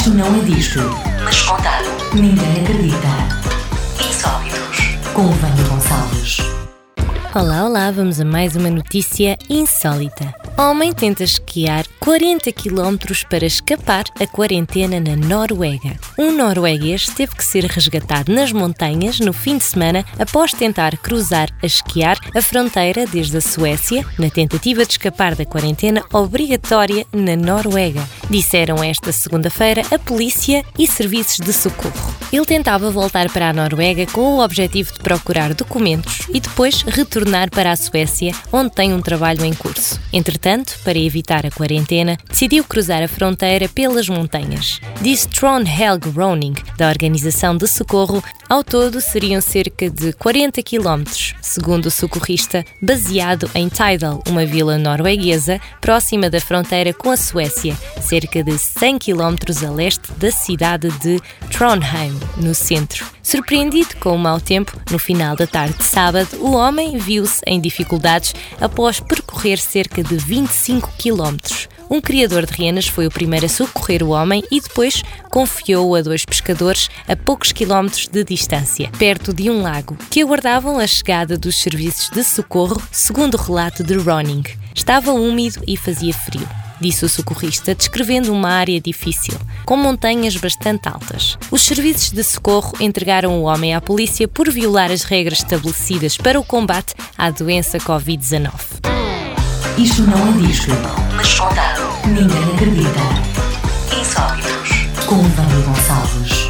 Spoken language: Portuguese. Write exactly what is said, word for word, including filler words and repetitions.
Isto não é disto, mas contado. Ninguém acredita. Insólitos, com Vânia Gonçalves. Olá, olá, vamos a mais uma notícia insólita. Homem tenta esquiar quarenta quilómetros para escapar a quarentena na Noruega. Um norueguês teve que ser resgatado nas montanhas no fim de semana após tentar cruzar a esquiar a fronteira desde a Suécia, na tentativa de escapar da quarentena obrigatória na Noruega, disseram esta segunda-feira a polícia e serviços de socorro. Ele tentava voltar para a Noruega com o objetivo de procurar documentos e depois retornar para a Suécia, onde tem um trabalho em curso. Entretanto, para evitar a quarentena, decidiu cruzar a fronteira pelas montanhas. Diz Trond Helge Roning, da organização de socorro, ao todo seriam cerca de quarenta quilómetros, segundo o socorrista, baseado em Tydal, uma vila norueguesa próxima da fronteira com a Suécia, cerca de cem quilómetros a leste da cidade de Trondheim, no centro. Surpreendido com o mau tempo, no final da tarde de sábado, o homem viu-se em dificuldades após percorrer cerca de vinte e cinco quilómetros. Um criador de renas foi o primeiro a socorrer o homem e depois confiou-o a dois pescadores a poucos quilómetros de distância, perto de um lago, que aguardavam a chegada dos serviços de socorro, segundo o relato de Roning. Estava úmido e fazia frio, disse o socorrista, descrevendo uma área difícil, com montanhas bastante altas. Os serviços de socorro entregaram o homem à polícia por violar as regras estabelecidas para o combate à doença covid dezenove. Isto não é disto, mas contado. Ninguém acredita. Insólitos, com Vânia Gonçalves.